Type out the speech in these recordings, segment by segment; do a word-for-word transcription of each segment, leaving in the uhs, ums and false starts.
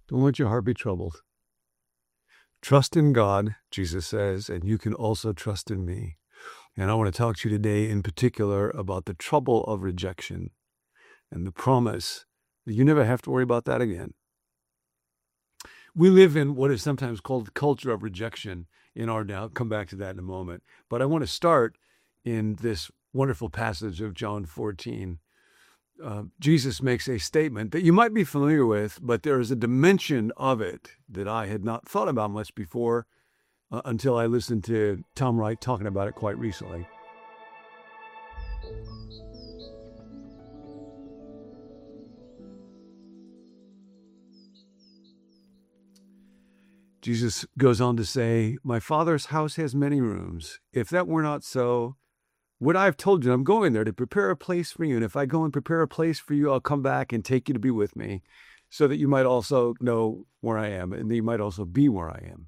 Don't let your heart be troubled. Trust in God, Jesus says, and you can also trust in me. And I want to talk to you today in particular about the trouble of rejection and the promise that you never have to worry about that again. We live in what is sometimes called the culture of rejection in our day. I'll come back to that in a moment. But I want to start in this wonderful passage of John fourteen. Uh, Jesus makes a statement that you might be familiar with, but there is a dimension of it that I had not thought about much before uh, until I listened to Tom Wright talking about it quite recently. Jesus goes on to say, my Father's house has many rooms. If that were not so, would I have told you I'm going there to prepare a place for you? And if I go and prepare a place for you, I'll come back and take you to be with me so that you might also know where I am and that you might also be where I am.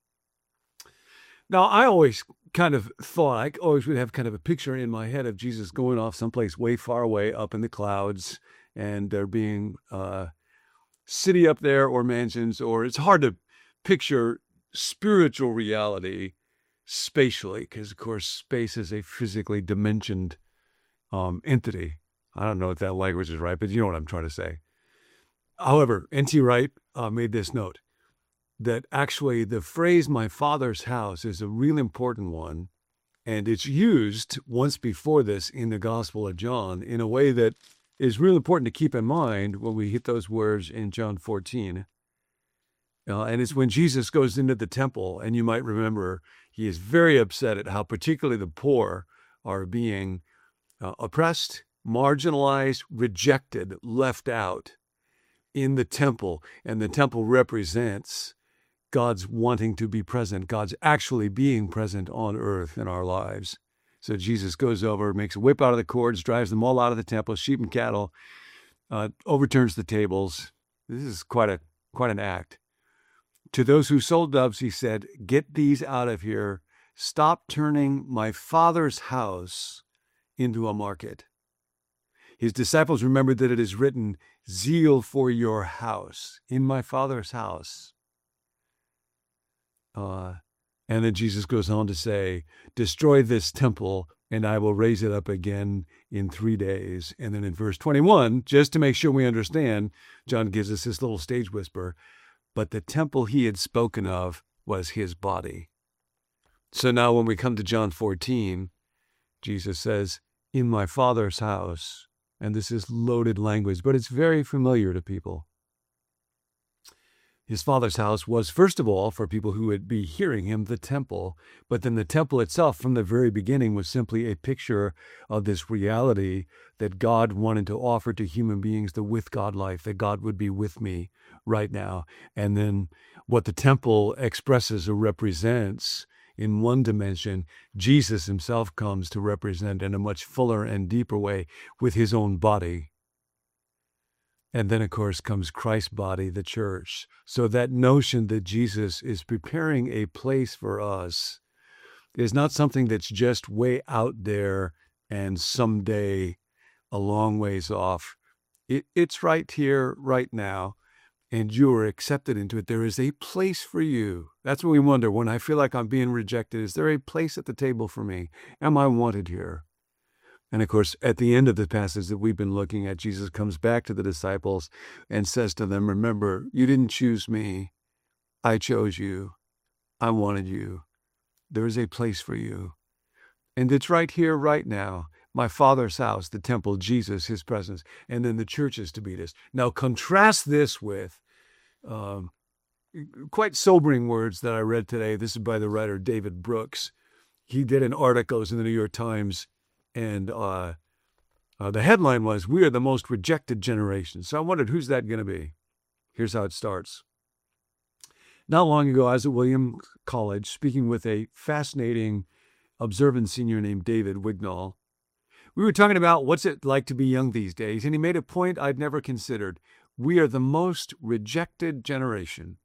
Now, I always kind of thought, I always would have kind of a picture in my head of Jesus going off someplace way far away up in the clouds and there being a city up there or mansions, or it's hard to picture spiritual reality spatially, because of course space is a physically dimensioned um, entity. I don't know if that language is right, but you know what I'm trying to say. However, N T Wright uh, made this note that actually the phrase "my Father's house" is a real important one, and it's used once before this in the Gospel of John in a way that is real important to keep in mind when we hit those words in John fourteen. Uh, and it's when Jesus goes into the temple, and you might remember he is very upset at how particularly the poor are being uh, oppressed, marginalized, rejected, left out in the temple. And the temple represents God's wanting to be present, God's actually being present on earth in our lives. So Jesus goes over, makes a whip out of the cords, drives them all out of the temple, sheep and cattle, uh, overturns the tables. This is quite a quite an act. To those who sold doves, he said, get these out of here. Stop turning my Father's house into a market. His disciples remembered that it is written, zeal for your house, in my Father's house. Uh, and then Jesus goes on to say, destroy this temple, and I will raise it up again in three days. And then in verse twenty-one, just to make sure we understand, John gives us this little stage whisper, but the temple he had spoken of was his body. So now when we come to John fourteen, Jesus says, in my Father's house, and this is loaded language, but it's very familiar to people. His Father's house was, first of all, for people who would be hearing him, the temple, but then the temple itself from the very beginning was simply a picture of this reality that God wanted to offer to human beings, the with God life, that God would be with me right now. And then what the temple expresses or represents in one dimension, Jesus himself comes to represent in a much fuller and deeper way with his own body. And then, of course, comes Christ's body, the church. So that notion that Jesus is preparing a place for us is not something that's just way out there and someday a long ways off. It, it's right here, right now, and you are accepted into it. There is a place for you. That's what we wonder when I feel like I'm being rejected. Is there a place at the table for me? Am I wanted here? And of course, at the end of the passage that we've been looking at, Jesus comes back to the disciples and says to them, remember, you didn't choose me. I chose you. I wanted you. There is a place for you. And it's right here, right now. My Father's house, the temple, Jesus, his presence, and then the church is to meet us. Now, contrast this with um, quite sobering words that I read today. This is by the writer David Brooks. He did an article, it was in the New York Times, and uh, uh, the headline was, we are the most rejected generation. So I wondered, who's that going to be? Here's how it starts. Not long ago, I was at Williams College speaking with a fascinating, observant senior named David Wignall. We were talking about what's it like to be young these days, and he made a point I'd never considered. We are the most rejected generation.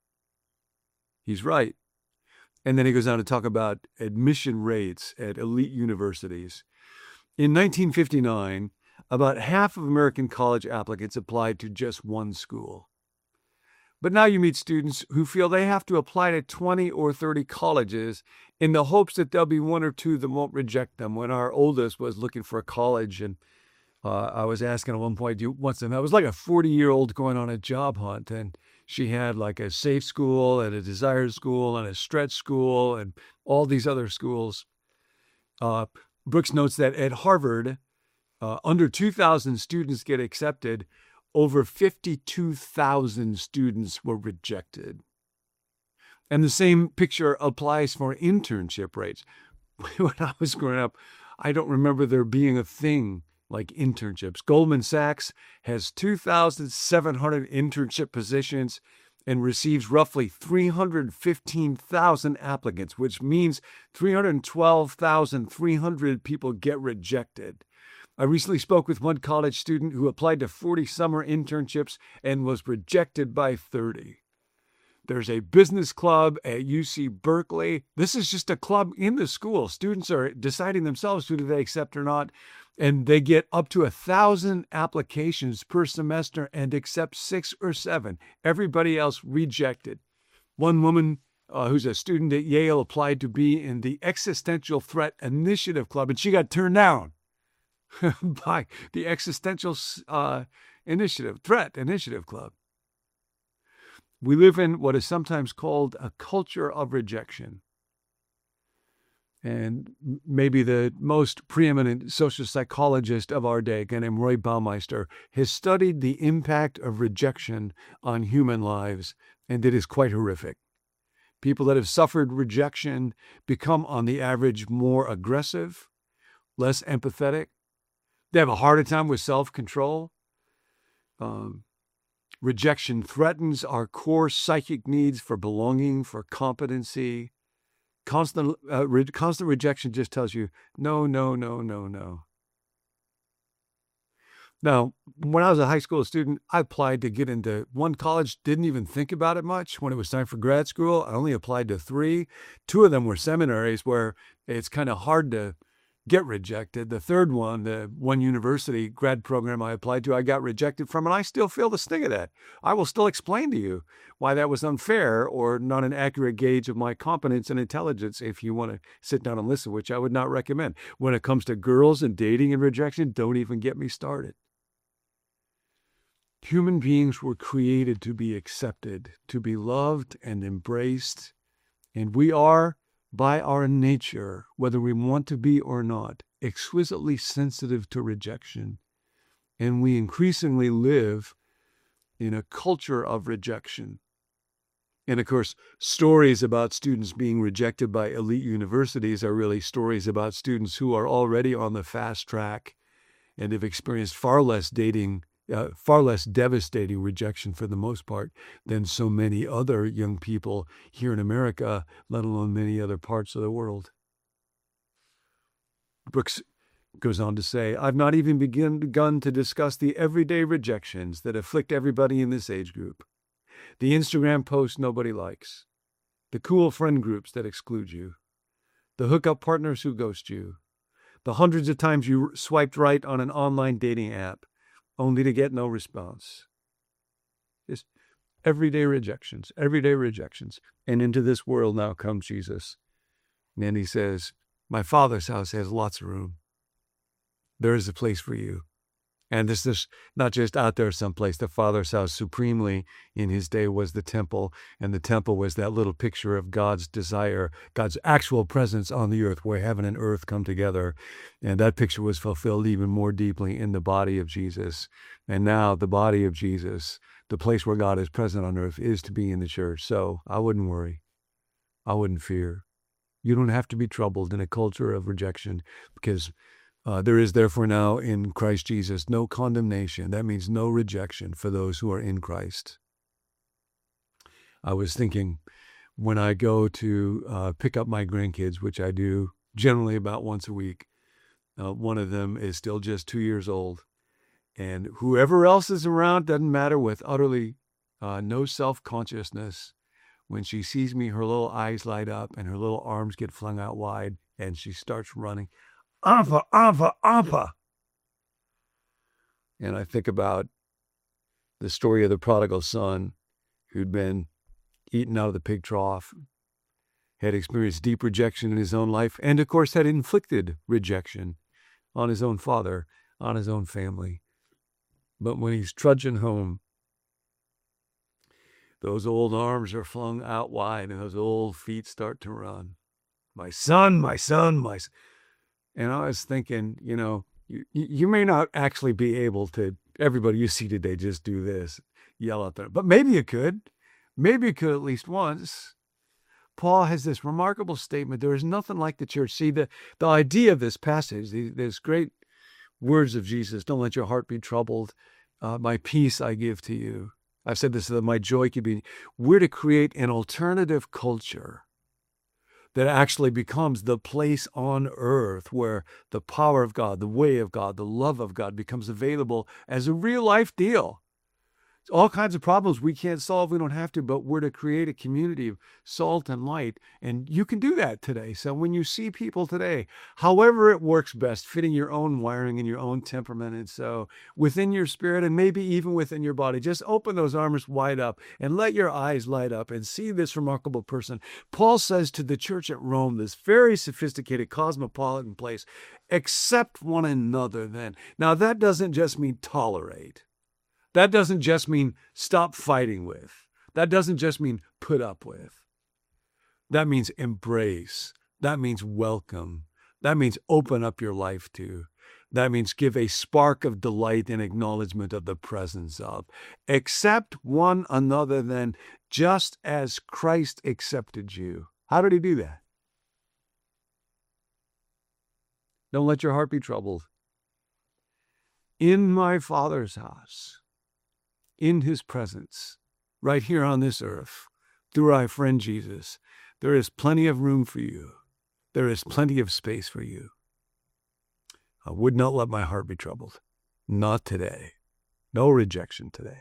He's right. And then he goes on to talk about admission rates at elite universities. In nineteen fifty-nine, about half of American college applicants applied to just one school. But now you meet students who feel they have to apply to twenty or thirty colleges in the hopes that there'll be one or two that won't reject them. When our oldest was looking for a college, and uh, I was asking at one point, do you want them? I was like a forty-year-old going on a job hunt, and she had like a safe school and a desired school and a stretch school and all these other schools. Uh, Brooks notes that at Harvard, uh, under two thousand students get accepted. Over fifty-two thousand students were rejected. And the same picture applies for internship rates. When I was growing up, I don't remember there being a thing like internships. Goldman Sachs has two thousand seven hundred internship positions and receives roughly three hundred fifteen thousand applicants, which means three hundred twelve thousand three hundred people get rejected. I recently spoke with one college student who applied to forty summer internships and was rejected by thirty. There's a business club at U C Berkeley. This is just a club in the school. Students are deciding themselves who do they accept or not, and they get up to a thousand applications per semester and accept six or seven. Everybody else rejected. One woman uh, who's a student at Yale applied to be in the Existential Threat Initiative Club, and she got turned down by the Existential uh, Initiative, Threat Initiative Club. We live in what is sometimes called a culture of rejection. And maybe the most preeminent social psychologist of our day, a guy named Roy Baumeister, has studied the impact of rejection on human lives, and it is quite horrific. People that have suffered rejection become, on the average, more aggressive, less empathetic. They have a harder time with self-control. Um, rejection threatens our core psychic needs for belonging, for competency. Constant, uh, re- constant rejection just tells you, no, no, no, no, no. Now, when I was a high school student, I applied to get into one college, didn't even think about it much. When it was time for grad school, I only applied to three. Two of them were seminaries where it's kind of hard to get rejected. The third one, the one university grad program I applied to, I got rejected from, and I still feel the sting of that. I will still explain to you why that was unfair or not an accurate gauge of my competence and intelligence if you want to sit down and listen, which I would not recommend. When it comes to girls and dating and rejection, don't even get me started. Human beings were created to be accepted, to be loved and embraced, and we are, by our nature, whether we want to be or not, exquisitely sensitive to rejection. And we increasingly live in a culture of rejection. And of course, stories about students being rejected by elite universities are really stories about students who are already on the fast track and have experienced far less dating Uh, far less devastating rejection for the most part than so many other young people here in America, let alone many other parts of the world. Brooks goes on to say, I've not even begin, begun to discuss the everyday rejections that afflict everybody in this age group. The Instagram posts nobody likes. The cool friend groups that exclude you. The hookup partners who ghost you. The hundreds of times you swiped right on an online dating app only to get no response. Just everyday rejections, everyday rejections. And into this world now comes Jesus. And he says, my Father's house has lots of room. There is a place for you. And this is not just out there someplace. The Father's house supremely in his day was the temple. And the temple was that little picture of God's desire, God's actual presence on the earth where heaven and earth come together. And that picture was fulfilled even more deeply in the body of Jesus. And now the body of Jesus, the place where God is present on earth, is to be in the church. So I wouldn't worry. I wouldn't fear. You don't have to be troubled in a culture of rejection because Uh, there is therefore now in Christ Jesus no condemnation. That means no rejection for those who are in Christ. I was thinking when I go to uh, pick up my grandkids, which I do generally about once a week, uh, one of them is still just two years old. And whoever else is around, doesn't matter, with utterly uh, no self-consciousness. When she sees me, her little eyes light up and her little arms get flung out wide and she starts running. Appa, appa, appa. And I think about the story of the prodigal son who'd been eaten out of the pig trough, had experienced deep rejection in his own life, and of course had inflicted rejection on his own father, on his own family. But when he's trudging home, those old arms are flung out wide and those old feet start to run. My son, my son, my son. And I was thinking, you know, you, you may not actually be able to, everybody you see today, just do this, yell out there. But maybe you could. Maybe you could at least once. Paul has this remarkable statement. There is nothing like the church. See, the, the idea of this passage, the, this great words of Jesus, don't let your heart be troubled. Uh, my peace I give to you. I've said this, that my joy could be, we're to create an alternative culture that actually becomes the place on earth where the power of God, the way of God, the love of God becomes available as a real life deal. All kinds of problems we can't solve, we don't have to, but we're to create a community of salt and light, and you can do that today. So when you see people today, however it works best, fitting your own wiring and your own temperament, and so within your spirit and maybe even within your body, just open those arms wide up and let your eyes light up and see this remarkable person. Paul says to the church at Rome, this very sophisticated cosmopolitan place, accept one another then. Now that doesn't just mean tolerate. That doesn't just mean stop fighting with. That doesn't just mean put up with. That means embrace. That means welcome. That means open up your life to. That means give a spark of delight and acknowledgement of the presence of. Accept one another then, just as Christ accepted you. How did he do that? Don't let your heart be troubled. In my Father's house, in his presence, right here on this earth, through our friend Jesus, there is plenty of room for you. There is plenty of space for you. I would not let my heart be troubled. Not today. No rejection today.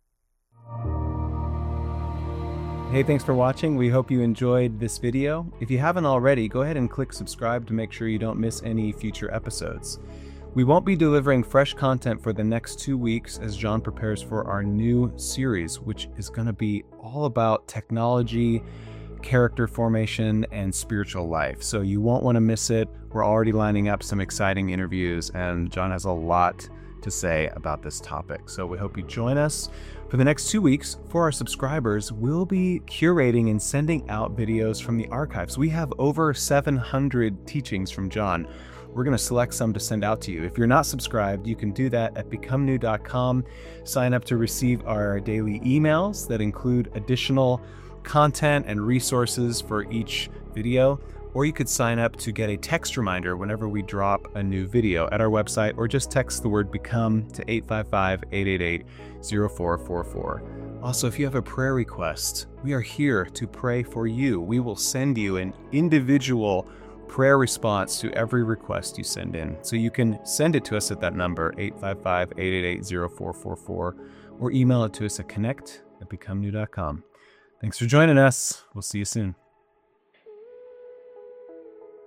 Hey, thanks for watching. We hope you enjoyed this video. If you haven't already, go ahead and click subscribe to make sure you don't miss any future episodes. We won't be delivering fresh content for the next two weeks as John prepares for our new series, which is going to be all about technology, character formation, and spiritual life. So you won't want to miss it. We're already lining up some exciting interviews, and John has a lot to say about this topic. So we hope you join us for the next two weeks. For our subscribers, we'll be curating and sending out videos from the archives. We have over seven hundred teachings from John. We're going to select some to send out to you. If you're not subscribed, you can do that at become new dot com. Sign up to receive our daily emails that include additional content and resources for each video. Or you could sign up to get a text reminder whenever we drop a new video at our website, or just text the word BECOME to eight five five, eight eight eight, zero four four four. Also, if you have a prayer request, we are here to pray for you. We will send you an individual prayer response to every request you send in. So you can send it to us at that number, eight five five, eight eight eight, zero four four four, or email it to us at connect at become new dot com. Thanks for joining us. We'll see you soon.